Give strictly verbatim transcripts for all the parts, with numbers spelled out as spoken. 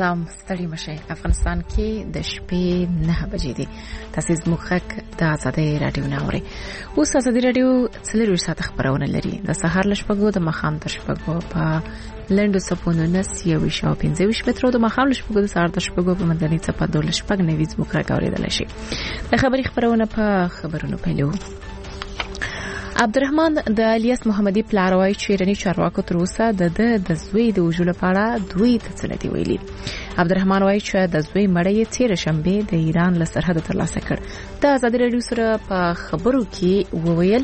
سلام ستړي مشه. افغانستان کې د شپې نه بجې دي. تاسو زموږ خک د آزادۍ رادیو نه اورئ. اوس آزادۍ رادیو څلور ساعت خبرونه لري. د سهار لشپږو د مخام تر شپږو په لندو سپونو نس یو شاو پنځه ویشت مترو د مخام لشپږو د سهار د شپږو په مدني څپه د لشپږ نوي زموږ خک اوریدل شي. د خبري خبرونه په خبرونو پیلو. عبدالرحمن د الیاس محمدي پلاروي چیرنی چارواکو تر اوسه د د زوی د وجول لپاره دوی ته څه ندی ویلي. عبدالرحمن وايي چې د زوی مړی تیر شنبه د ایران له سرحد ترلاسه کړ. د آزادۍ رادیو سره په خبرو کې وویل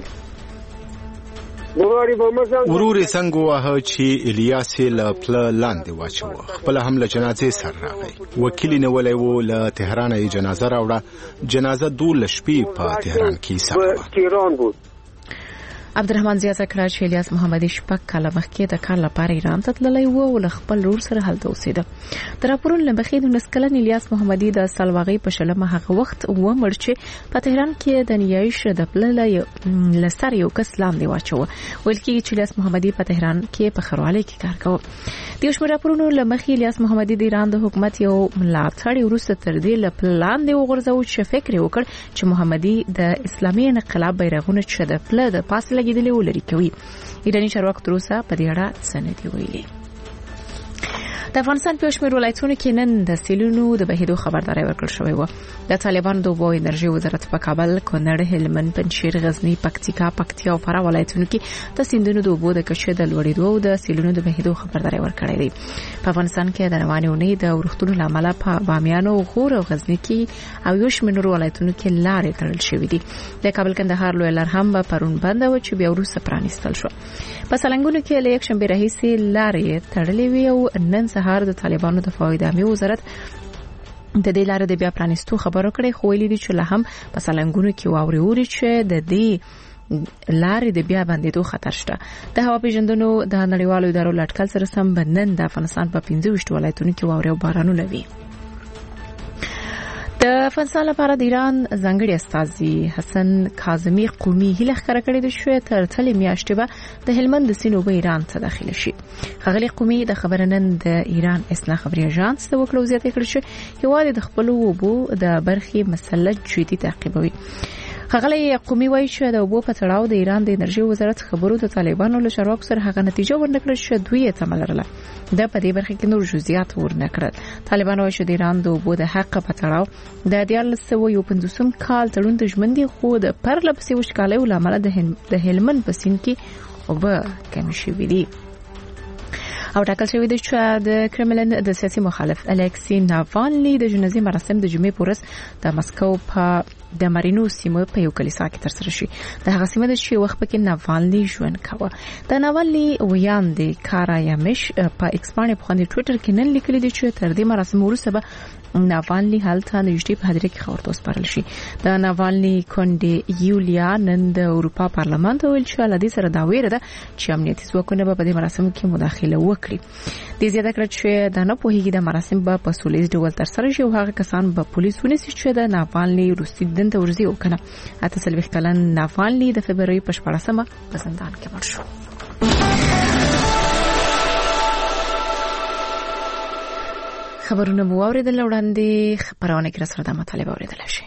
ورور څنګه واه چې الیاس له پل لاندې واچو خپل هم له جنازې سره راغی. وکیل نه ولې و له تهران یې جنازه راوړه. جنازه دول شپې په تهران کې سره عبدالرحمن زیاته کړه چې الیاس محمدي شپږ کاله مخکې د کار لپاره ایران ته تللی و او له خپل ورور سره هلته اوسېده. د راپورونو له مخې د نس کلن الیاس محمدي د سالواغۍ په شلمه هغه وخت و مړ چې په تهران کې د نیایش د پل لسر یو کس لاندې واچو. ویل کېږي چې الیاس محمدي په تهران کې په خروالۍ کې کار کاوه. د یو شمېر راپورونو له مخې الیاس محمدي د ایران د حکومت یو ملاتړی وروسته تر دې له پل لاندې وغورځاوه چې فکر یې وکړ چې محمدي د اسلامي انقلاب بیرغونه چې د پل د پاسه لګیدلي ولري کوي. ایرانی چارواکو تر اوسه په دې اړه څه نه دي ویلي. د افغانستان په شمېر ولایتونو کې نن د سیلونو د بهیدو خبرداري ورکړل شوې و. د طالبانو د اوبو انرژي وزارت په کابل، کونړ، هلمند، پنجشیر، غزنی، پکتیکا، پکتیا او فراه ولایتونو کې د سیندونو د اوبو د کچې د لوړېدو او د سیلونو د بهیدو خبرداري ورکړې ده. په افغانستان کې د روانې اونۍ د ورښتونو لامل په بامیان او غور او غزنی کې او یو شمېر ولایتونو کې لارې تړل شوې دي. د کابل کندهار لوی لار هم په پرون بند و چې بیا وروسته پرانیستل شو. په سالنګونو کې له یک شنبه راهیسې لارې تړلې وي او نن سهار د طالبانو د فوایدامي وزارت د دې لارې د بیا پرانیستو خبرو کړې. خو ویلي دي چې له هم په سالنګونو کې واوري اوري چې د دې لارې د بیا بندیدو خطر شته. د هوا پیژندنو د نړیوالو ادارو لټکل سره سم بنن د افغانستان په پنځه ویشت ولایتونو کې واوري او بارانونه وي. د افغانستان لپاره د ایران ځانګړي استازي حسن کاظمي قومي هیله ښکاره کړې ده چې تر تلې میاشتې به د هلمند د سیند اوبه ایران ته داخله شي. ښاغلي قومي د خبرنن د ایران اصلاح خبري اژانس ته وکړو زیاته کړې چې هیواد د خپل اوبو د برخې مسله جدي تعقیبوي. ښاغلي قومي وایي چې د اوبو په تړاو د ایران د انرژي وزارت خبرو د طالبانو له چارواکو سره هغه نتیجه ورنکړه چې دوی یې تمه لرله. د په دې برخه کې نور جزئیات ورنکړل. طالبان وایي چې د ایران د اوبو د حق په تړاو د دیارلس سوه یو پنځوسم کال تړون د ژمنې خو د پرله پسې وشکالۍ لامل د هلمند په سیند کې اوبه کمې شوې دي. او ټاکل شوی دی چې د کرملن د سیاسي مخالف الکسی ناوالني د جنازي مراسم د جمعې په ورځ د مسکو په د مارینو سیمه په یو کلیسا کې ترسره شي. د هغه سیمه د شي وخت پکې ناوالني ژوند کاوه. د ناوالني ویاندې کارا یامش په ایکس باندې په خپل ټوئیټر کې نن لیکلي دي چې تر دې مراسم وروسته به ناوالني حالت نږدې په حاضر کې خبرته وسپارل شي. د ناوالني کونډې یولیا نن د اروپا پارلمان ته ویل چې لدې سره دا ویره ده چې امنیتي ځواکونه به په دې مراسمو کې مداخله وکړي. د زیاته کړ چې د نه پوهیږي د مراسم به په سولېز ډول ترسره شي او هغه کسان به پولیس ونیسي چې د ناوالني روسي دن ته ورځي وکنه. اته څلوېښت کلن ناوالني د فبرवरी په شپاړسمه په زندان کې مړ شو. خبرونه مو اوریدل وړاندې خبرونه کې سره د مطالبه اوریدل شي.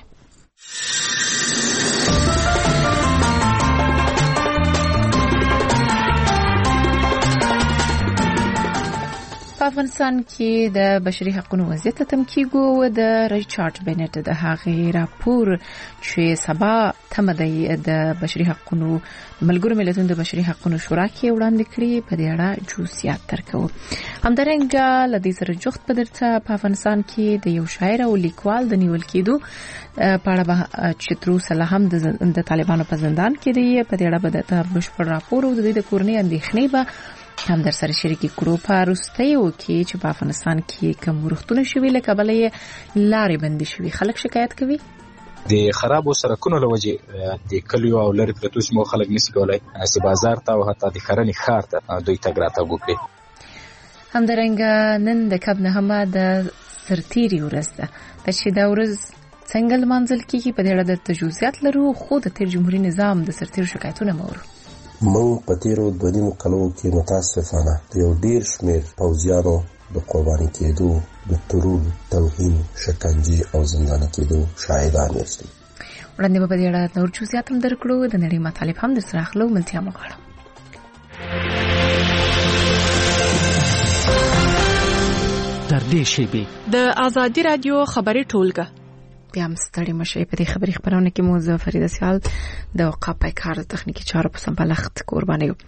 په افغانستان کې د بشري حقوقو وضعیت ته تمکیګو د ریچارډ بنټ د هغې راپور چې سبا تم د بشري حقوقو ملګرو ملتونو د بشري حقوقو شورا کې وړاندې کړي. په دې اړه جزئیات درکو. همدارنګه لدې سره جوخت په درته په افغانستان کې د یو شاعر او لیکوال د نیول کېدو په اړه چې تر اوسه لا هم د طالبانو په زندان کې دی. په دې اړه به د بشپړ راپور او د دې د کورنۍ اندېښنې به هم در سره شریکي کړو. په وروستیو کې چې په افغانستان کې کوم ورښتونه شوي له کبله یې لارې بندي شوي، خلک شکایت کوي. د خرابو سړکونو له وجې د کلیو او لرې پرتو سیمو خلک نشي کولی چې بازار ته او حتی د کرنې ښار ته دوی تګ راتګ وکړي. همدارنګه نن د کب نهمه د سرتیري ورځ ده چې دا ورځ څنګه لمانځل کیږي په دې اړه د تجویزات لرو. خو د تیر جمهوریت نظام د سرتیرو شکایتونه مورو. موږ په تیرو دوه نیمو کلو کې متاسفانه یو ډیر شمیر پوځیانو د قرباني کېدو د ترور، توهین، شکنجې او زنداني کېدو شاهدان یاستئ. وړاندې به په دې اړه نور جزئیات هم درکړو. د نړۍ مطالب هم درسره اخلو. ملتیا مو غواړم. تر دې شیبې د آزادي رادیو خبري ټولګه بیا هم ستړي مشي. په دې خبري خبرونه کې مو زه فريده سیال د وقاپه کار تخنیکی چارو په سمبلښت قرباني یو.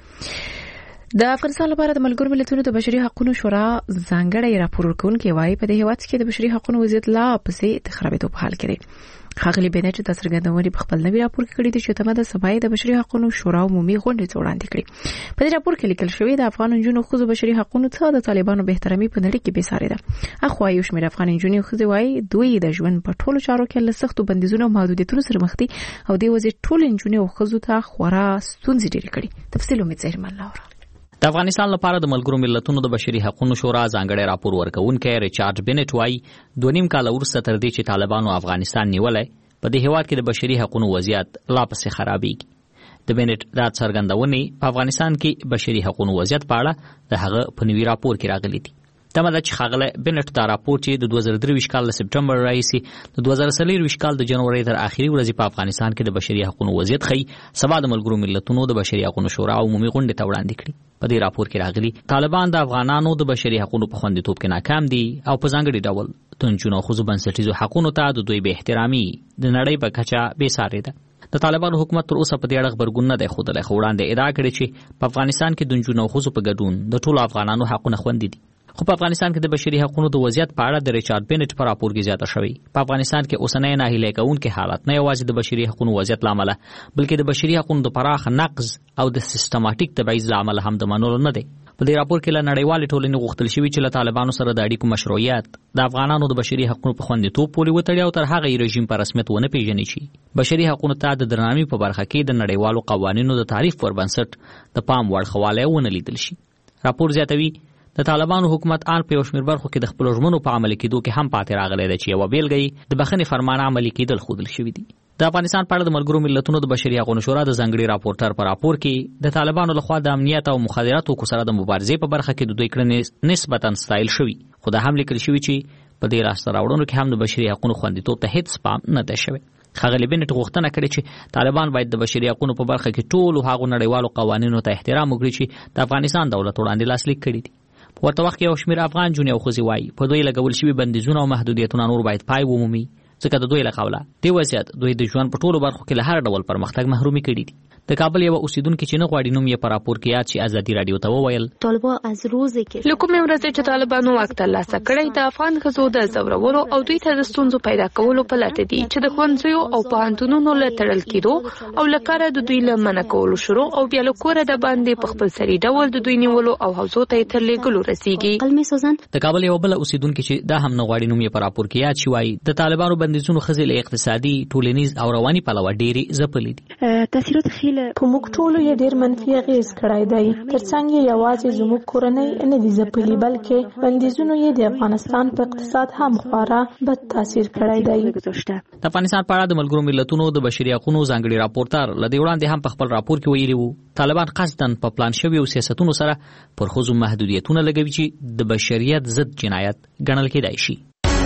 د افغانستان لپاره د ملګرو ملتونو د بشري حقوقو شورا ځانګړی راپور ورکوونکی وایي په دې هیواد کې د بشري حقوقو وضعیت لا پسې د خرابېدو په حال کې دی. خاغلی بنچ د څرګندونې په خپل نوي راپور کې کړی دی چې تمه د سبای د بشري حقوقو شورا عمومي غونډې وړاندې کړې. په دې راپور کې لیکل شوی د افغان نجونو خو بشري حقوقو ته د طالبانو به احترامي په نړۍ کې بې ساري ده. اخو یو شمېر افغان نجونې خو وایي دوی د ژوند په ټولو چارو کې له سختو بندیزونو او محدودیتونو سره مخ دي او د وځي ټول نجونې او خزو ته خورا ستونزې ډېرې کړي. تفصیل امید زهرمن لاور. د افغانستان لپاره د ملګرو ملتونو د بشري حقوقو شورا ځانګړی راپور ورکوونکی ریچارډ بنټ وایي دوه نیم کال وروسته تر دې چې طالبانو افغانستان نیولای په دې هیواد کې د بشري حقوقو وضعیت لا پسې خرابېږي. د بنټ دا څرګندونې په افغانستان کې بشري حقوقو وضعیت په اړه د هغه په نوي راپور کې راغلي دي. تمه ده چې خاغله بنټ دا راپور چې د دوه زره درویشت کال له سپټمبر راهیسې د دوه زره څلوېښت کال د جنوري تر اخري ورځې په افغانستان کې د بشري حقوقو وضعیت خي سبا د ملګرو ملتونو د بشري حقوقو شورا عمومي غونډې ته وړاندې کړي. په دې راپور کې راغلي طالبان د افغانانو د بشري حقوقو په خوندیتوب کې ناکام دي او په ځانګړي ډول د نجونو خو بنسټیزو حقوقو ته د دوی به احترامي د نړۍ په کچه بې ساري ده. د طالبانو حکومت تر اوسه په دې اړه خبرګون نه دی ښودلی، خو وړاندې ادعا کړې چې په افغانستان کې د نجونو خو په ګډون د ټولو افغانانو حقونه خوندي دي. خو په افغانستان کې د بشري حقوقو د وضعیت په اړه د ریچارډ بنټ په راپور کې زیاته شوی. په افغانستان کې اوسنۍ ناهیلي کوونکې حالت نه یوازې د بشري حقوقو وضعیت لامل بلکې د بشري حقوقو د پراخ نقض او د سیستماتیک تبعیض لامل هم د منلو نه دی. په دې راپور کې له نړیوالې ټولنې غوښتل شوی چې له طالبانو سره د اړیکو مشروعیت د افغانانو د بشري حقوقو په خوندیتوب پورې وتړي او تر هغه رژیم په رسمیت ونه پیژني چې بشري حقوقو ته د درناوي په برخه کې د نړیوالو قوانینو د تعریف پر بنسټ د پام وړ خواله ونه لیدل شي. راپور زیاتوي د طالبانو حکومت آن په یو شمېر برخو کې د خپل ژمنو په عملي کېدو کې هم پاتې راغلی دی چې یوه بېلګه د بخښنې فرمان عملي کېدل ښودل شوي دي. د افغانستان په اړه د ملګرو ملتونو د بشري حقوقو شورا د ځانګړي راپورټر په راپور کې د طالبانو لخوا د امنیت او مخدراتو سره د مبارزې په برخه کې د دوی کړنې نسبتاً ستایل شوي، خو دا هم لیکل شوي چې په دې لاسته راوړنو کې هم د بشري حقوقو خوندیتوب ته هیڅ پام نه دی شوی. خاغلی بنټ غوښتنه کړې چې طالبان باید د بشري حقوقو په برخه کې ټولو هغو نړیوالو قوانینو ته احترام وکړي چې د افغانستان دولت وړاندې لاسلیک کړي دي. په ورته وخت کې یو شمېر افغان جونې او ښځې وایي په دوی لګول شوي بندیزونه او محدودیتونه نور باید پای ومومي، ځکه د دوی له قوله دې وضعیت دوی د ژوند په ټولو برخو کې له هر ډول پرمختګ محرومي کړي دي. د کابل یو اوسیدونکو چې نه غواړي نوم یې په راپور کې یاد چې ازادي رادیو ته وویل طالبان از روزی که له کومې ورځې چې طالبانو واک ترلاسه کړی د افغان ښځو د ځورولو او دوی ته د ستونزو پیدا کولو په لټه دي چې د ښوونځیو او پوهنتونونو له تړل کېدو او له کاره د دوی له منع کولو شروع او بیا له کوره د باندې په خپل سري ډول د دوی نیولو او حوزو ته یې تر لیږلو رسیږي. د کابل یو بل اوسیدونکو چې دا هم نه غواړي نوم یې په راپور کې یاد شي وایي د طالبانو بندیزونو ښځې له اقتصادي، ټولنیز او رواني پلوه ډېرې ځپلې دي. تاثیرات خیلی په موږ ټولو یې ډېر منفي اغېز کړی دی. ترڅنګ یې یوازې زموږ کورنۍ نه دي ځپلي بلکې بندیزونو یې د افغانستان په اقتصاد هم خورا بد تاثیر کړی دی. د افغانستان په اړه د ملګرو ملتونو د بشري حقوقو ځانګړي راپورټر له دې وړاندې هم په خپل راپور کې ویلي وو طالبان قصداً په پلان شویو سیاستونو سره پر ښځو محدودیتونه لګوي چې د بشریت ضد جنایت ګڼل کېدای شي.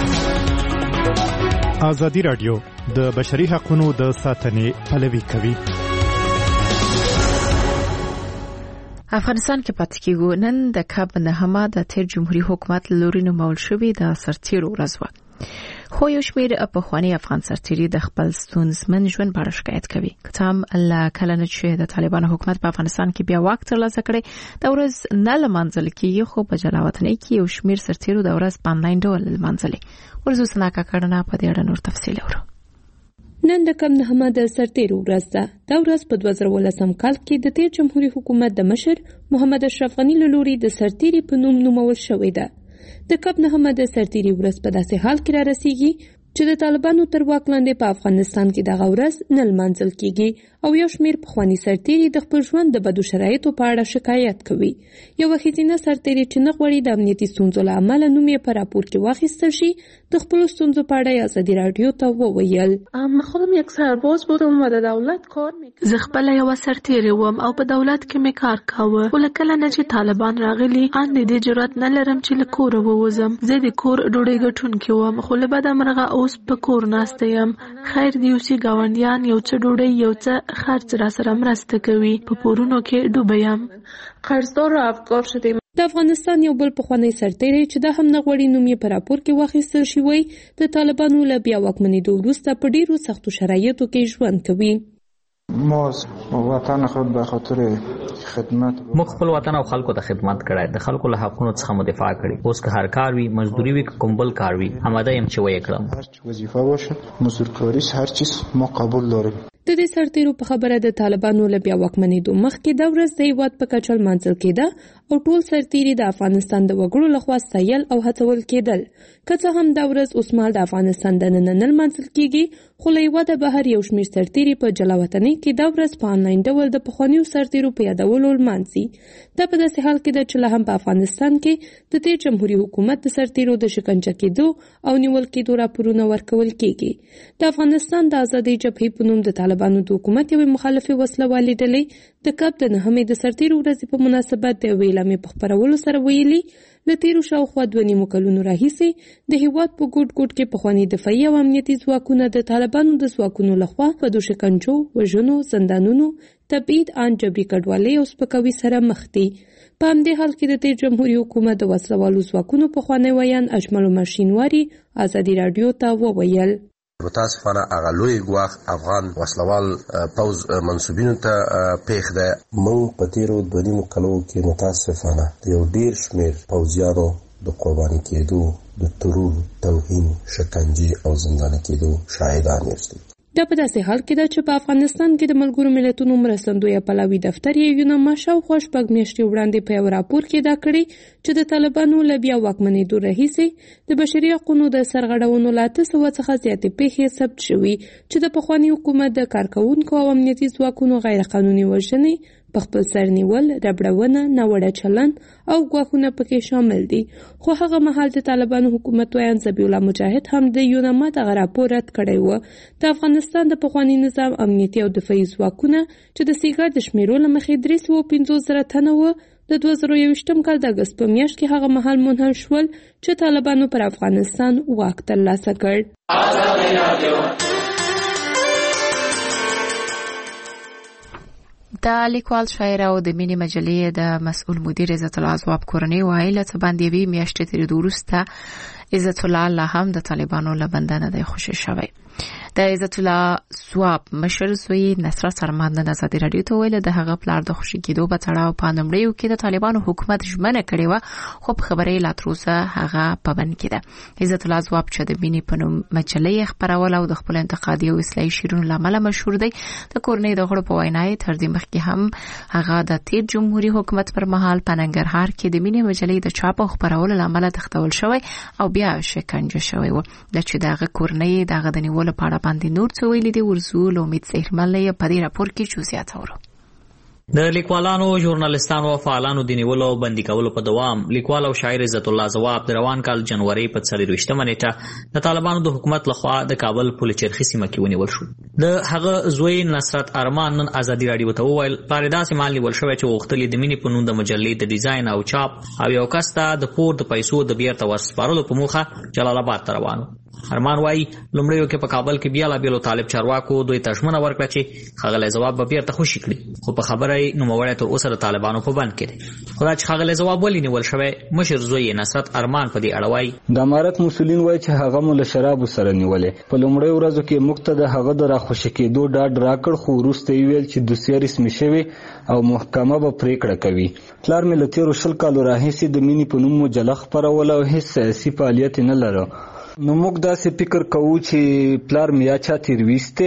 ازادي رادیو د بشري حقوقو د ساتنې پلوي کوي. افغانستان کې پاتې کېږو. نن د کب نهمه د تیر جمهوریت حکومت لوري نومول شوی د سرتیرو ورځ وه، خو یو شمېر پخواني افغان سرتیري د خپل ستونزمن ژوند په اړه شکایت کوي. که هم له کله نه چې د طالبانو حکومت په افغانستان کې بیا واک ترلاسه کړی د ورځ نه لمانځل کېږي، خو په جلاوطنۍ کې یو شمېر سرتیرو د ورځ په آنلاین ډول لمانځلې. ورځو سناکا کړنه په دې اړه نور تفصیل اورو. نن د کم نهمه د سرتیرو ورځ ده. دا ورځ په دوه زره ولسم کال کې د تیر جمهوریت حکومت د مشر محمد اشرف غني له لوري د سرتیري په نوم نومول شوې ده. د کم نهمه د سرتیري ورځ په داسې حال کې را رسیږي چې د طالبانو تر واک لاندې په افغانستان کې دغه ورځ نه لمانځل کېږي او یو شمېر پخواني سرتیري د خپل ژوند د بدو شرایطو په اړه شکایت کوي. یوه ښځینه سرتیري چې نه غواړي د امنیتي ستونزو له امله نوم یې په راپور کې واخیستل شي د خپل ستونزو په اړه ازادي رادیو ته وویل. خودم یک سرباز بودم و در دولت کار میکردم. زه خپل یو سرتیری وم او په دولت کې مې کار کاوه. ولکه نه چې طالبان راغلي ان دې جرأت نه لرم چې له کوره ووځم. زه د کور ډوډۍ ګټونکی وم خو له بده مرغه اوس په کور ناسته یم. خیر دی اوسې ګاونډیان یو څه ډوډۍ یو څه خرڅ را سره مرسته کوي. په پورونو کې ډوبه یم. قرضدار را افکار شدیم. د افغانستان یو بل پخوانی سرتیری چې د هم نغوړی نوم یې په راپور کې واخیستل شوی د طالبانو له بیا واکمنېدو وروسته په ډیرو سختو شرایطو کې ژوند کوي. ما وطن خود به خاطر خدمت موږ خپل وطن او خلکو ته خدمت کړای د خلکو له حقونو څخه مدافع کړي. اوس که هر کار وي مزدوري وي کوم بل کار وي آماده یم چې وایې کړم. هر وظیفه باشه مزدورکاری هر چیز ما قبول داریم. د دې سرتیرو په خبره د طالبانو له بیا واکمنېدو مخکې دا ورځ د هیواد په کچه لمانځل کېده او ټول سرتیري د افغانستان د وګړو لخوا ستایل او هڅول کېدل. که څه هم دا ورځ اوس مهال د افغانستان دننه نه لمانځل کېږي خو له هیواده بهر یو شمېر سرتیري په جلا وطنۍ کې دا ورځ په انلاین ډول د پخوانیو سرتیرو په یادولو لمانځي. دا په داسې حال کې ده چې لا هم په افغانستان کې د تېر جمهوري حکومت د سرتیرو د شکنجه کېدو او نیول کېدو راپورونه ورکول کېږي. د افغانستان د ازادۍ جبهې په نوم د طالبانو د حکومت یوې مخالفې وسلوالې ډلې د کب د نهمې د سرتیرو ورځې په مناسبت د یوې اعلامیې په خپرولو سره ویلي له تېرو شاوخوا دوه نیمو کلونو راهیسې د هیواد په ګوټ ګوټ کې پخواني دفاعي او امنیتي ځواکونه د طالبانو د ځواکونو لخوا په دو شکنجو وژنو زندانونو تبعید ان جبري کډوالۍ او سپکاوي سره مخ دي. په همدې حال کې د تېر جمهوري حکومت د وسلوالو ځواکونو پخوانی ویان اجمل ماشینواري ازادي رادیو ته وویل. متاسفانه هغه لوی ګواښ افغان وسلوال پوز منسوبینو ته پیښ ده. موږ په تیرو دوه نیمو کلو کې متاسفانه د یو ډیر شمېر پوځیانو د قرباني کېدو د ترور توهین شکنجې او زنداني کېدو شاهدان یاستو. دا په داسې حال کې ده چې په افغانستان کې د ملګرو ملتونو مرستندویه پلاوي دفتر یې یونما شاوخوا شپږ میاشتې وړاندې په یو راپور کې دا کړی چې د طالبانو له بیا واکمنېدو راهیسې د بشري حقونو د سرغړونو له اته سوه څخه زیاتې پیښې ثبت شوي چې د پخواني حکومت د کارکوونکو او امنیتي ځواکونو غیر قانوني وژنې په خپل سر نیول ربړونه ناوړه چلند او ګواښونه پکې شامل دي. خو هغه مهال د طالبانو حکومت ویان ذبیح الله مجاهد هم د یونما دغه راپور رد کړی و. د افغانستان د پخواني نظام امنیتي او دفاعي ځواکونه چې د سیګار د شمیرو له مخې درې سوه پنځوس زره تنه وه د دوه زره یوویشتم کال د اګست په میاشت کې هغه مهال منحل شول چې طالبانو پر افغانستان واک ترلاسه کړ. د لیکوال شاعر او د مینې مجلې د مسؤل مدیر عزت الله ځواب کورنۍ وایي له څه باندې وی میاشتې تیرېدو وروسته عزت الله لا هم د طالبانو له بندنه دی خوشی شوی. د عزت الله ځواب مشر زوی نصرت ارمان د ازادي رادیو ته ویل د هغه پلار د خوشی کېدو په تړاو په نمړیو کې د طالبانو حکومت ژمنه کړې و خو په خبرې لا تر اوسه هغه پابند کړه. عزت الله ځواب چې د مینې په نوم مجلې خبرول او د خپل انتقادي او اصلاحي شعرونو لامل مشهور دی. د کورنۍ د غړو په وینا تر دې مخکې هم هغه د تیر جمهوریت حکومت پر مهال په ننګرهار کې د مینې مجلې د چاپ او خبرولو لامل تختول شوی او بیا شکنجه شوی و. د چې دغه کورنۍ دغه د نیولو په اړه باندې نور څه ویلي دي ورزول امید زهرمل یې په دې راپور کې جزئیات اورو. د لیکوالانو ژورنالیستانو او فعالانو د نیولو او بندي کولو په دوام لیکوال او شاعر عزت الله ځواب د روان کال جنوري په څلرویشتمه نیټه د طالبانو د حکومت لخوا د کابل پل چرخي سیمه کې ونیول شو. د هغه زوی نصرت ارمان نن ازادي رادیو ته وویل پاره داسې مال نیول شوی چې غوښتلې د مینې په نوم د مجلې د ډیزاین او چاپ او یو کس ته د پور د پیسو د بیرته ورسپارلو په موخه جلال آباد ته روان. ارمان وايي لومړیو کې په کابل کې بیا لا بیلو طالب چارواکو دوی تشمنه ورکړه چې خغل ځواب به بیرته خوشی کړي خو په خبره نو موړی تر اوسه د طالبانو په بند کړي. خو دا چې خغل ځواب ولې نیول شوی مشر زوی نصرت ارمان په دې اړه وايي د امارت مسولین وايي چې هغه مول شراب سره نیولې په لومړیو ورځو کې مقتدا هغه د راخوشی کېدو ډاډ راکړ خو وروسته ویل چې دوسیه رسمي شوی او محکمه به پریکړه کوي. پلار مې له تیرو شل کالو راهیسې د مینې په نوم مجله خپرول او هیڅ سیاسي فعالیت نه لرو. نو موږ داسې فکر کوو چې پلار میا چا تیرويسته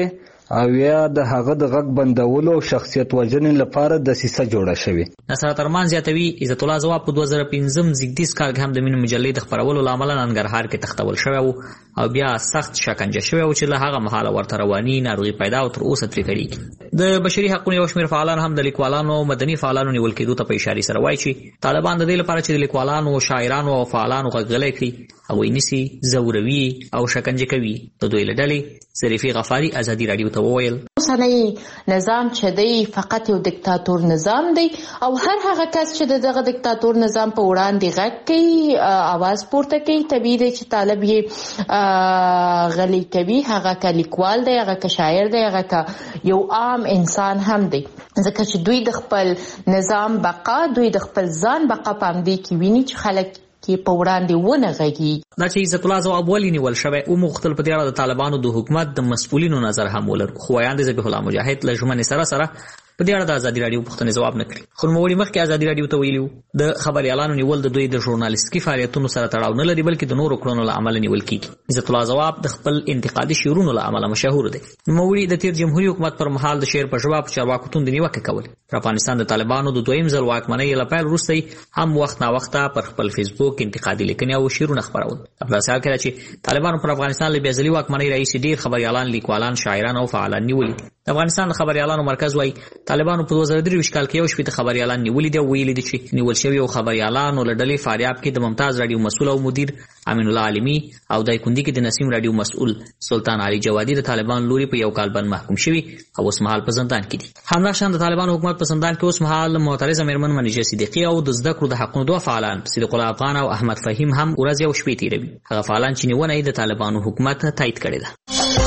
او یا د هغه د غږ بندولو او شخصیت وژنې لپاره دسیسه جوړه شوې. نصرت ارمان زیاتوي عزت الله ځواب په دوه زره پنځم زیږدیز کال کې هم د مینو مجلې د خپرولو لامل ننګرهار کې تختول شوی او بیا سخت شکنجه شوی او چې له هغه مهاله ورته رواني ناروغي پیدا او تر اوسه ترې کړي. د بشري حقوقو یو شمېر فعالان هم د لیکوالانو او مدني فعالانو نیول کېدو ته په اشاره سره وایي چې طالبان د دې لپاره چې د لیکوالانو او شاعرانو او فعالانو غږ کړي او اینسی زوروي او شکنجه کوي. د دوی له ډلې ظریفي غفاري ازادي رادیو ته وویل اوسنی نظام چې دی فقط یو دیکتاتور نظام دی او هر هغه کس چې دغه دیکتاتور نظام په وړاندې غږ کوي आवाज پورته کوي طبیعي دی چې طالب یې غلی کوي. هغه که لیکوال دی هغه که شاعر دی هغه که یو عام انسان هم دی ځکه چې دوی د خپل نظام بقا دوی د خپل ځان بقا په همدې کې ویني چې خلک کې په وړاندې ونه غږیږي. دا چې عزت الله ځواب ولې نیول شوی او مختلف په دې اړه د طالبانو د حکومت د مسؤلینو نظر هم ولر خو وایاند ذبیح الله مجاهد له ژمنې سره سره په دې اړه د ازادي رادیو پوښتنې ځواب نه کړی. خو نوموړي مخکې ازادي رادیو ته ویلي د خبريالانو نیول د دوی د ژورنالیستیکي فعالیتونو سره تړاو نه لري بلکې د نورو کړنو له امله نیول کیږي. عزت الله ځواب د خپل انتقادي شعرونو له امله مشهور دی. نوموړي د تیر جمهوریت حکومت پر مهال د شعر په ژبه په چارواکو توندې نیوکه کول. پر افغانستان د طالبانو د دویم ځل واکمنۍ له پیل وروسته هم وخت نا وخت پر خپل فیسبوک انتقادي لیکنې او شعرونه خپرول. په داسې حال کې چې طالبانو پر افغانستان له بیا ځلي واکمنۍ راهیسې ډیر خبريالان لیکوالان شاعران او فعالان نیولي. د افغانستان د خبريالانو مرکز وايي طالبانو په دوه زره درې کال کې یو شپږ خبريالان نیولي دي او ویلي دي چې نیول شوی او خبريالانو له ډلې فاریاب کې د ممتاز رادیو مسؤل او مدیر امین الله عالمی او د کندي کې د نسیم رادیو مسؤل سلطان علي جوادي د طالبان لوري په یو کال باندې محکوم شوی او اوس مهال په زندان کې دي. همداشان د طالبان حکومت په زندان کې اوس مهال معترضه مېرمن منیجه صدیقی او د زده کړو د حقوقو دوه فعالان صدیق الله افغان او احمد فهیم هم ورځ یو شپې تیروي. هغه فعالان چې نیونه یې د طالبانو حکومت تایید کړی ده.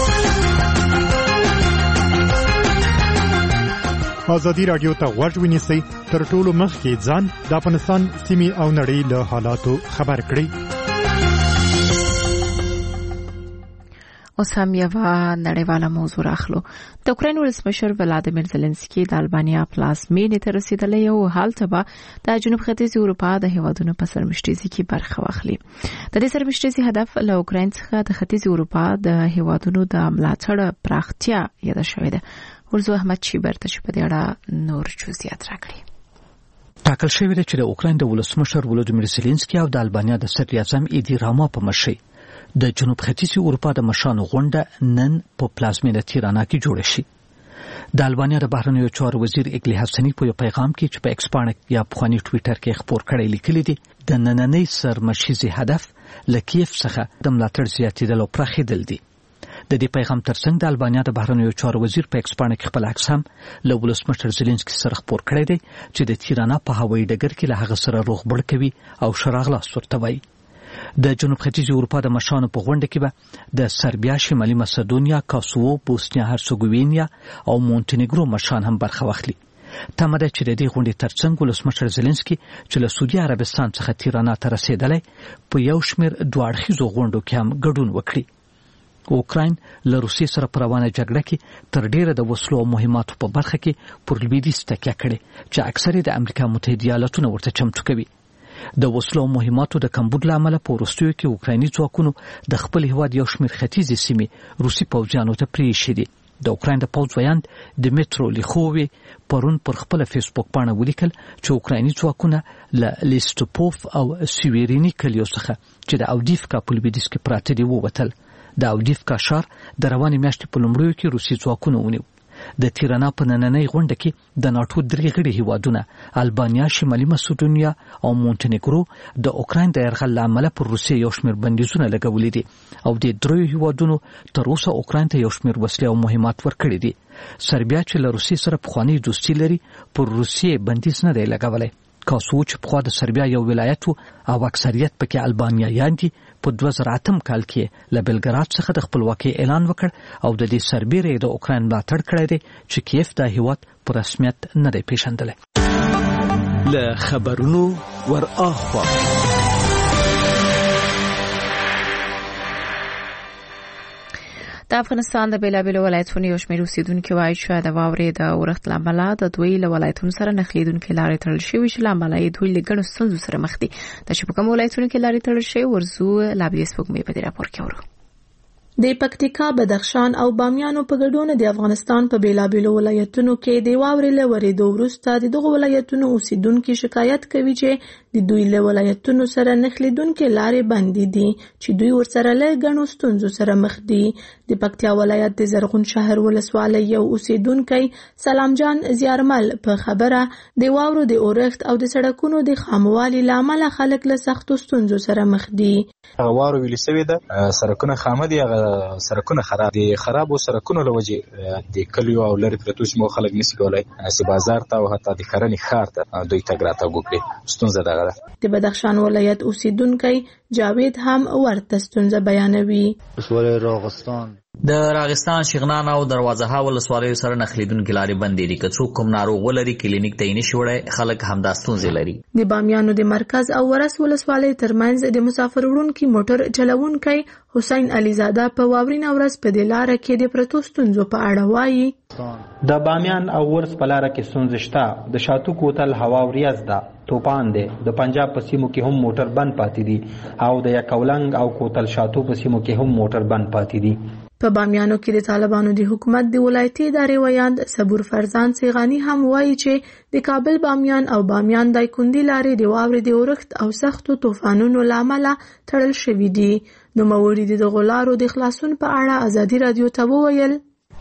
ازادي رادیو ته غوږ ونیسئ تر ټولو مخکې ځان د افغانستان سیمې او نړۍ له حالاتو خبر کړئ. اوس هم یوه نړیواله موضوع راخلو. د اوکراین ولسمشر ولادیمیر زيلنسکي د البانیا پلازمینې ته رسیدلی او هلته به د جنوب ختیځ اروپا د هیوادونو په سرمشتیزي کې برخه واخلي. د دې سرمشتیزي هدف له اوکراین څخه د ختیځ اروپا د هیوادونو د ملاتړ پراختیا یاد شوې ده. ورزو احمد چیبر ته چې په دې اړه نور جزئیات راکړي. ټاکل شوی دی چې د اوکراین د ولسمشر ولادیمیر زيلنسکي او د البانیا د صدر اعظم ایدی راما په مشرۍ د جنوب ختیځ اروپا د مشرانو غونډه نن په پلازمینه تیرانا کې جوړه شي. د البانیا د بهرنیو چارو وزیر اګلی حسنی په یو پیغام کې چې په ایکس باندې یا په خاني ټوئیټر کې خبر کړی لیکلی دی د نننۍ سرمشیزي هدف لکیف څخه د ملاتړ زیاتېدل او پراخېدل دي. د دې پیغام ترڅنګ د البانیا د بهرنیو چارو وزیر په ایکس باندې کې خپل عکس هم له ولسمشر زيلنسکي سره خبر کړی دی چې د تیرانا په هوایي ډګر کې له هغه سره روغبړ کوي او شراغلاس ورته وایي. د جنوب ختیځ اروپا د مشرانو په غونډه کې به د سربیا، شمالي مسدونیا، کاسوو، بوسنیا هرڅګوینیا او مونټینګرو مشران هم برخه واخلي. تمه ده چې د دې غونډې ترڅنګ ولسمشر زيلنسکي چې له سعودي عربستان څخه تیرانا ته رسیدلی په یو شمېر دوه اړخیزو غونډو کې هم ګډون وکړي. اوکراین له روسیې سره په روانه جګړه کې تر ډیره د وسلو او مهماتو په برخه کې پر لویدیځ تکیه کړې چې اکثر د امریکا متحده ایالاتونه ورته چمتو کوي. د وسلو او مهماتو د کمبود له امله په وروستیو کې اوکرایني ځواکونو د خپل هیواد یو شمېر ختیځې سیمې روسي پوځیانو ته پرېښې دي. د اوکراین د پوځ ویاند دمیترو لیخووی پرون پر خپل فیسبوک باندې ولیکل چې اوکرایني ځواکونه له لیستوپوف او سیویرینی کلیو څخه چې د اودیفکا په لویدیځ کې پراته دي ووتل. د اودیفکا ښار د روانې میاشتې په لومړیو کې روسي ځواکونه ونیو. د تیرانا په نننۍ غونډه کې د ناټو درې غړي هیوادونه البانیا، شمالي مسدونیا او مونټینګرو د اوکراین د یرغل له امله پر روسیې یو شمېر بندیزونه لګولي دي او د دریو هیوادونو تر اوسه اوکراین ته یو شمېر وسلې او مهمات ورکړي دي. سربیا چې له روسیې سره پخوانۍ دوستي لري پر روسیې بندیز نه دی لګولی. کاسوو چې پخوا د سربیا یو ولایت او اکثریت پکې البانیایان دي په دوه زره اتم کال کې له بلګراد څخه د خپلواکۍ اعلان وکړ او د دې سربیرې د اوکراین ملاتړ کړی دی چې کیف د هیواد په رسمیت نه دی پیژندلی. له خبرونو ور اخوا د افغانستان د بیلابیلو ولایتونو یو شمېر اوسیدونکي وایي چې د واورې د اورښت له امله د دوی له ولایتونو سره نښلېدونکي لارې تړل شوي چې له امله یې دوی له ګڼو ستونزو سره مخ دي. د چې په کومو ولایتونو کې لارې تړل شوي ورزو لابدي سپوږمۍ په دې راپور کې ورو. د پکتیکا، بدخشان او بامیانو په ګډون د افغانستان په بیلابیلو ولایتونو کې د واورې له ورېدو وروسته د دغو ولایتونو اوسیدونکي شکایت کوي چې د دوی له ولایتونو سره نښلېدونکې لارې بندې دي چې دوی ورسره له ګڼو ستونزو سره مخ دي. د پکتیا ولایت د زرغون شهر ولسوالۍ یو اوسیدونکی سلام جان زیارمل په خبره د واورو د اورښت او د سړکونو د خاموالي له امله خلک له سختو ستونزو سره مخ دي. واورو ویلې سوې ده، سړکونه خامه دي، سړکونه خراب دي. خرابو سړکونو له وجې د کلیو او لرې پرتو سیمو خلک نشي کولی چې بازار ته او حتی د کرنې ښار ته دوی تګ راتګ وکړي. ستونزه دغه ده. د بدخشان ولایت اوسیدونکی جاوید هم ورته ستونزه بیانوي. ولسوالۍ راغستان د راغستان، شغنان او دروازه ولسوالیو سره نښلېدونکې لارې بندې دي. که څوک کوم ناروغ ولري کلینیک ته یې نشي وړی، خلک همدا ستونزې لري. د بامیانو د مرکز او ورس ولسوالۍ ترمنځ د مسافر وړونکي موټر چلوونکی حسین علیزاده په واورینه ورځ په دې لاره کې د پرتو ستونزو په اړه وایي. د بامیان او ورس په لاره کې ستونزې شته. د شاتو کوتل هوا وریځ ده، توپان دی. د پنجاب په سیمو کې هم موټر بند پاتې دي او د یکولنګ او کوتل شاتو په سیمو کې هم موټر بند پاتې دي. په بامیانو کې د طالبانو د حکومت د ولایتي ادارې ویاند صبور فرزان سیغانی هم وایي چې د کابل بامیان او بامیان دایکندي لارې د واورې د اورښت او سختو طوفانونو له امله تړل شوي دي. نوموړي د دغو لارو د خلاصون په اړه ازادي رادیو ته وویل.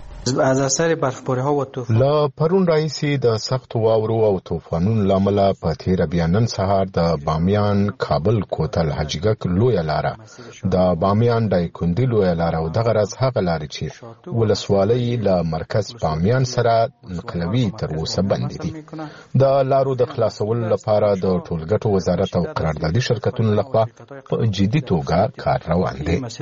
از اثر برفباری ها و طوفان لا پرون راځي د سخت واورو او طوفانونو لامل په تیر بیا نن سهار د بامیان کابل کوتل حجګک لوی لاره، د بامیان دایکندي لوی لاره او دغه راز هغه لارې چې ولسوالۍ له مرکز بامیان سره نقلوي تر اوسه بند دي. د لارو د خلاصولو لپاره د ټولګټو وزارت او قراردادي شرکتونو لخوا په جدي توګه کار روان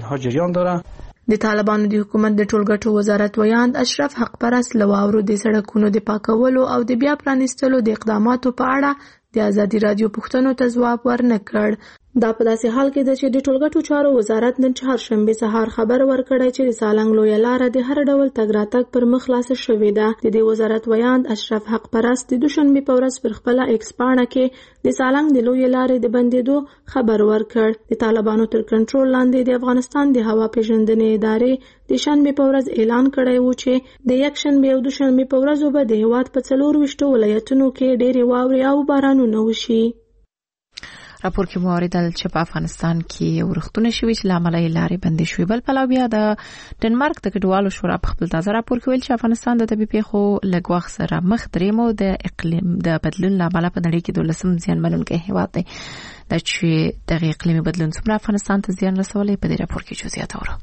دی. د طالبانو د حکومت د ټولګټو وزارت ویاند اشرف حق پرست له واورو د سړکونو د پاکولو او د بیا پرانیستلو د اقداماتو په اړه د ازادي رادیو پوښتنو ته ځواب ورنه کړ. دا په داسې حال کې ده چې د ټولګټو چارو وزارت نن چهارشنبه سهار خبر ورکړی چې د سالنګ لویه لاره د هر ډول تګ راتګ پر مخ خلاصه شوې ده. د دې وزارت ویاند اشرف حق پرست د دوشنبه په ورځ پر خپله ایکس پاڼه کې د سالنګ د لویې لارې د بندېدو خبر ورکړ. د طالبانو تر کنټرول لاندې د افغانستان د هوا پیژندنې ادارې د شنبه په ورځ اعلان کړی و چې د یک شنبه او دوشنبه په ورځو به د هیواد په څلور ویشتو ولایتونو کې ډېرې واورې او بارانونه وشي. راپور کې موریدل چې په افغانستان کې ورښتونه شوي چې لامل یې لارې بندې شوې. بل پلو بیا د ډنمارک د کډوالو شورا په خپل تازه راپور کې ویل چې افغانستان د طبي پیښو لږ وخت سره مخ درېمو د اقلیم د بدلون لامل په نړۍ کې دولسم زیان منونکی هیواد دی. دا چې دغه اقلیمي بدلون څومره افغانستان ته زیان رسولی په دې راپور کې جزئیات اورو.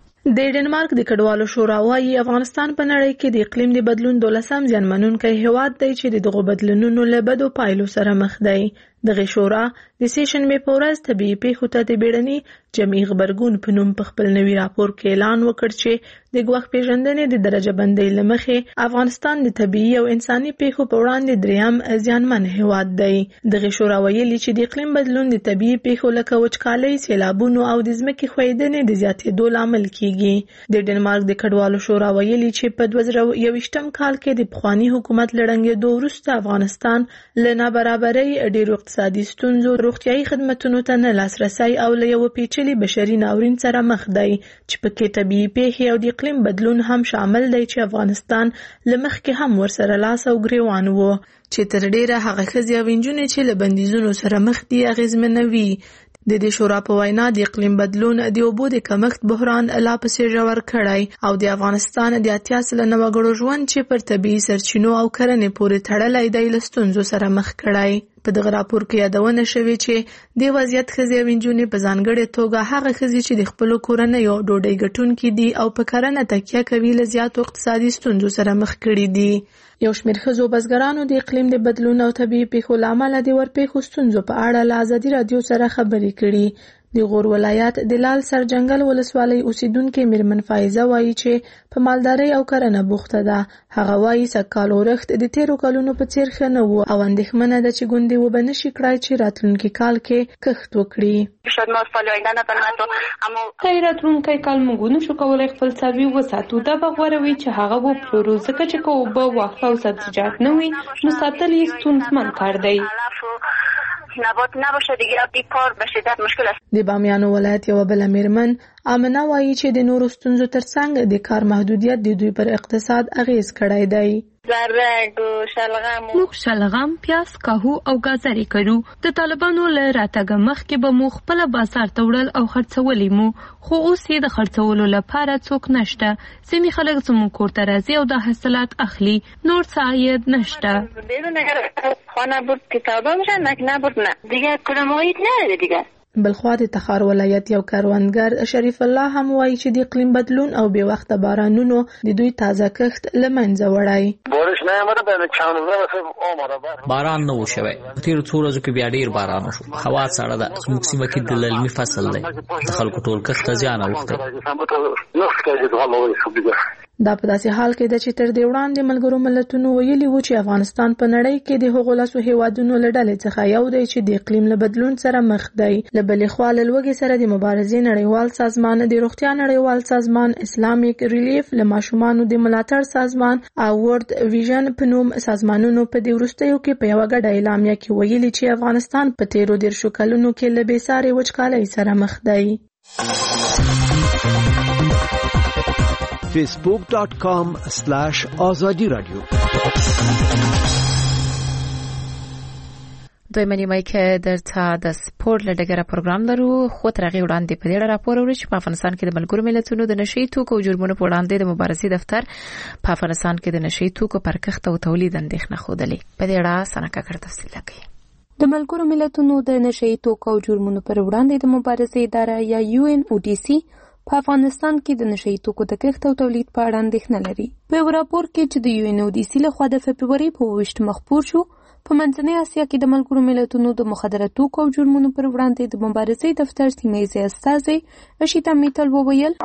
د ډنمارک د کډوالو شورا وايي افغانستان په نړۍ کې د اقلیم د بدلون دولسم زیان منونکی هیواد دی چې د دغو بدلونونو له بدو پایلو سره مخ دی. دغه شورا د سې شنبې په ورځ طبیعي پیښو ته د بیړني جمعي غبرګون په نوم په خپل نوي راپور کې اعلان وکړ چې د ګواښ پیژندنې د درجه بندۍ له مخې افغانستان د طبیعي او انساني پیښو په وړاندې دریم زیانمن هیواد دی. دغه شورا ویلي چې د اقلیم بدلون د طبیعي پیښو لکه وچکالۍ، سیلابونو او د ځمکې ښویدنې د زیاتېدو لامل کیږي. د ډنمارک د کډوالو شورا ویلي چې په دوه زره یوویشتم کال کې د پخواني حکومت له ړنګېدو وروسته افغانستان له نابرابرۍ، ډېرو اقتصادي ستونزو، روغتیايي خدمتونو ته نه لاسرسی او له یو پیچلي بشري ناورین سره مخ دی چې پکې طبیعي پیښې او د اقلیم بدلون هم شامل دی چې افغانستان له مخکې هم ورسره لاس او ګریوان و چې تر ډیره هغه ښځې او نجونې چې له بندیزونو سره مخ دي اغېزمنوي. د دې شورا په وینا د اقلیم بدلون د اوبو د کمښت بحران لا پسې ژور کړی او د افغانستان د اتیا سلنه وګړو ژوند چې پر طبیعي سرچینو او کرنې پورې تړلی دی له ستونزو سره مخ کړی. په دغه راپور کې یادونه شوې چې د وضعیت ښځې او نجونې په ځانګړې توګه هغه ښځې چې د خپلو کورنیو ډوډۍ ګټونکي دي او په کرنه تکیه کوي له زیاتو اقتصادي ستونزو سره مخ کړي دي. یو شمېر ښځو بزګرانو د اقلیم د بدلون او طبیعي پیښو له امله د ورپېښو ستونزو په اړه له ازادي رادیو سره خبرې کړي. د غور ولایت د لال سر جنگل ولسوالۍ اوسیدونکې میرمن فایزه وایي چې په مالدارۍ او کرنه بوخته ده. هغه وایي سږکال اورښت د تېرو کلونو په څېر ښه نه و او اندېښمنه ده چې ګوندې وبه نشي کړای چې راتلونکي کال کې کښت وکړي. ښایي راتلونکی کال موږ نشو کولی خپل څاروي وساتو. دا به غوره وي چې هغه وپلورو ځکه چې که اوبه، واښه او سبزیجات نه وي نو ساتل یې ستونزمن کار دی. نبات نباشه دیگه این کار به شدت مشکل است. د بامیانو ولایت یو بل میرمن امنه وایي چې د نورو ستونزو ترڅنګ د کار محدودیت د دوی پر اقتصاد اغیز کړی دی. زرد او شلغم موږ شلغم، پیاز، کاهو او گازرې کړو. د طالبانو له راتګ مخکې به مو خپل بازار ته وړل او خرڅولې مو، خو اوس یې د خرڅولو لپاره څوک نشته. ځینې خلک زموږ کور ته راځي او د حاصلات اخلي، نور څه عاید نشته. خانه بود که تابه میشن مکنه بود نه دیگه کلم محیط نداره دیگه. بلخوا د تخار ولایت یو کاروانګر شریف الله هم وایي چې د اقلیم بدلون او بې وخته بارانونو د دوی تازه کښت له منځه وړی. باران نه و شوی. تیر څو ورځو کې بیا ډیر باران وشو. هوا سړه ده. زموږ سیمه کې د للمي فصل دی. د خلکو ټول کښت ته زیان اوښتی. دا په داسې حال کې ده چې تر دې وړاندې ملګرو ملتونو ویلي و چې افغانستان په نړۍ کې د هغو لسو هیوادونو له ډلې څخه یو دی چې د اقلیم له بدلون سره مخ دی. له بلې خوا له لوږې سره د مبارزې نړیوال سازمان، د روغتیا نړیوال سازمان، اسلامیک ریلیف، له ماشومانو د ملاتړ سازمان او ورلد ویژن په نوم سازمانونو په دې وروستیو کې په یوه ګډه اعلامیه کې ویلي چې افغانستان په تیرو دېرشو کلونو کې له بېسارې وچکالۍ سره مخ دی. فیسبوک ډاٹ کام سلاش آزادی رادیو. دوی منی مای که درته د سپورت لډګره پروګرام لرو، خو تر هغې وړاندې په دې اړه راپور اورئ چې په افغانستان کې د ملګرو ملتونو د نشهیي توکو او جرمونو په وړاندې د مبارزې دفتر په افغانستان کې د نشهیي توکو پر کښت او تولید اندېښنه ښودلې. په دې اړه ثنا کاکړ تفصیل کوي. د ملګرو ملتونو د نشهیي توکو او جرمونو پر وړاندې د مبارزې اداره یا یو ان او ډي سي په افغانستان کې د نشهیي توکو د کښت او تولید په اړه اندېښنه لري. په یو راپور کې چې د یو ان او ډي سي لخوا د فبروري په اووه ویشتمه خپور شو، په منځنۍ اسیا کې د ملګرو ملتونو د مخدره توکو او جرمونو پر وړاندې د مبارزې دفتر سیمه‌ییزې استازی اشیتا میتل وویل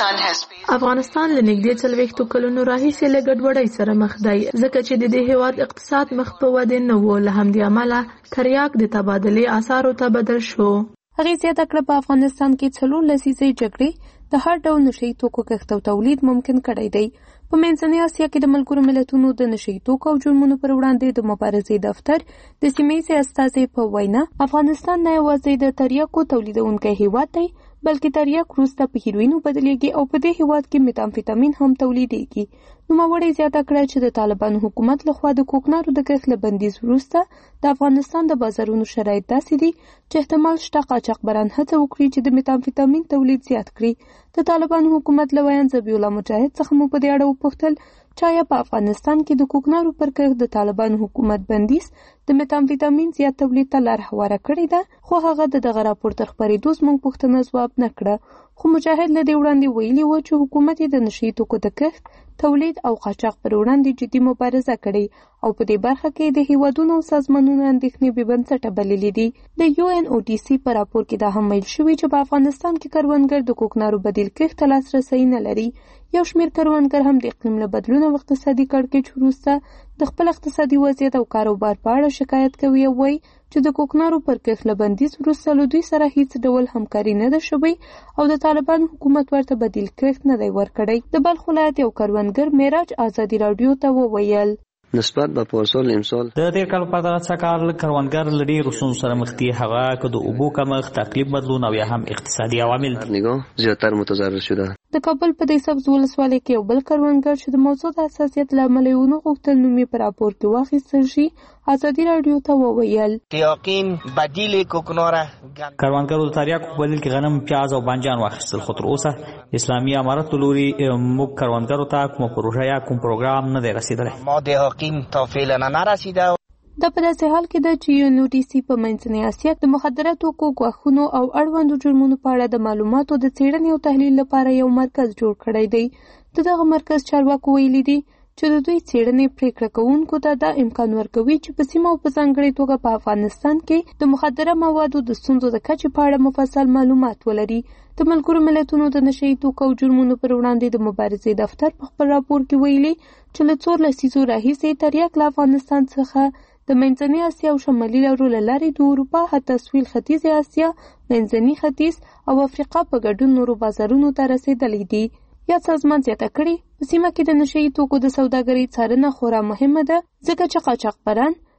افغانستان له نږدې څلوېښتو کلونو راهیسې له ګډوډۍ سره مخ دی، ځکه چې د دې هېواد اقتصاد مخ په ودې نه و. له همدې امله تریاک د تبادلې اسعارو ته بدل شو. هغې زیاته کړه په افغانستان کې څلور لسیزې جګړې د هر ډول نشهیي توکو کښت او تولید ممکن کړی دی. په منځنۍ اسیا کې د ملګرو ملتونو د نشهیي توکو او جرمونو پر وړاندې د مبارزې دفتر د سیمه‌ییزې استازی په وینا افغانستان نه یوازې د تریاکو تولیدونکی هیواد دی، بلکې تریاک وروسته په هیروینو بدلیږي او په دې هیواد کې متامفیتامین هم تولیدېږي. نوموړی زیاته کړه چې د طالبانو حکومت لخوا د کوکنارو د کښت له بندیز وروسته د افغانستان د بازارونو شرایط داسې دي چې احتمال شته قاچاقبران هڅه وکړي چې د متامفیتامین تولید زیات کړي. د طالبانو حکومت له ویان ذبیح الله مجاهد څخه مو په دې اړه وپوښتل چې آیا په افغانستان کې د کوکنارو پر کښت د طالبانو حکومت بندیز د متامفیتامین زیات تولید ته لار هواره کړې ده، خو هغه د دغه راپور تر خپرېدو زموږ پوښتنه ځواب نه کړه. خو مجاهد له دې وړاندې ویلي و چې حکومت یې د نشهیي توکو د کښت، تولید او قاچاق پر وړاندې جدي مبارزه کړې او په دې برخه کې د هیوادونو او سازمانونو اندېښنې بې بنسټه بللې دي. د یو ان او ډي سي په راپور کې دا هم ویل شوي چې په افغانستان کې کروندګر د کوکنارو بدیل کښت ته لاسرسی نه لري. یو شمېر کروندګر هم د اقلیم له بدلون او اقتصادي کړکېچ وروسته د خپل اقتصادي وضعیت او کاروبار په اړه شکایت کوي او وایي چې د کوکنارو پر کښت له بندیز وروسته له دوی سره هیڅ ډول همکاري نه ده شوې او د طالبانو حکومت ورته بدیل کښت نه دی ورکړی. د بلخ ولایت یو کروندګر معراج ازادي راډیو ته وویل نسبت به پارسال امسال د تیر کال په دغه کال کروندګر له ډېرو ستونزو سره مخ دي، هغه که د اوبو کمښت، اقلیم بدلون او یا هم اقتصادي عوامل نگاه زیاتر متضرر شده. د کابل په دې سبز ولسوالۍ کې یو بل کروندګر چې د موضوع د حساسیت له امله یې ونه غوښتل نوم یې په راپور کې واخیستل شي، ازادي راډیو ته وویل یقین بدیل کوکناره کروندګرو د تریاکو په بدیل کې غنم، پیاز او بانجان واخیستل، خو تر اوسه اسلامي امارت لوري موږ کروندګرو ته کوم پروژه یا کوم پروګرام نه دی رسیدلی. ما د حقین تا فعلا نه رسیده. دا په داسې حال کې ده چې یو ان او ډي سي په منځنۍ اسیا د مخدره توکو، غوښونو او اړوندو جرمونو په اړه د معلوماتو د څېړنې او تحلیل لپاره یو مرکز جوړ کړی دی. د دغه مرکز چارواکو ویلي دي چې د دوی څېړنې پریکړه کوونکو ته دا امکان ورکوي چې په سیمه او په ځانګړې توګه په افغانستان کې د مخدره موادو د ستونزو د کچې په اړه مفصل معلومات ولري. د ملګرو ملتونو د نشهیي توکو او جرمونو پر وړاندې د مبارزې دفتر په خپل راپور کې ویلي چې له څو لسیزو راهیسې تریاک له افغانستان څخه د منځنۍ اسیا او شمالي لارو له لارې د اروپا حتی سویل ختیځې اسیا، منځني ختیځ او افریقا په ګډون نورو بازارونو ته رسېدلی دي. یاد سازمان زیاته کړې په سیمه کې د نشهیي توکو د سوداګرۍ څارنه خورا مهمه ده، ځکه چې قاچاقبران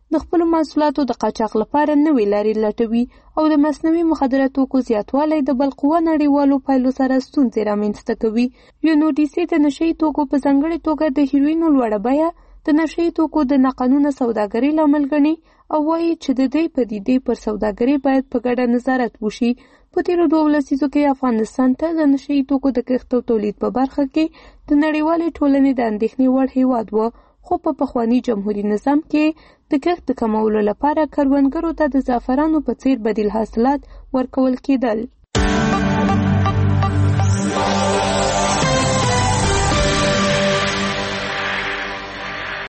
د خپل محصولاتو د قاچاق لپاره نوې لارې لټوي او د مصنوعي مخدره توکو زیاتوالی د بل قوه نړیوالو پایلو سره ستونزې رامنځته کوي. یو نو ډي سي د نشهیي توکو په ځانګړې توګه د هیروینو لوړه بیه د نشهیي توکو د ناقانونه سوداګرۍ لامل ګڼي او وایي چې د دې پدیدې پر سوداګرۍ باید په ګډه نظارت وشي. په تیرو دوه لسیزو کې افغانستان ته د نشهیي توکو د کښت او تولید په برخه کې د نړیوالې ټولنې د اندېښنې وړ هیواد و، خو په پخواني جمهوري نظام کې د کښت د کمولو لپاره کروندګرو ته د زعفرانو په څیر بدیل حاصلات ورکول کېدل.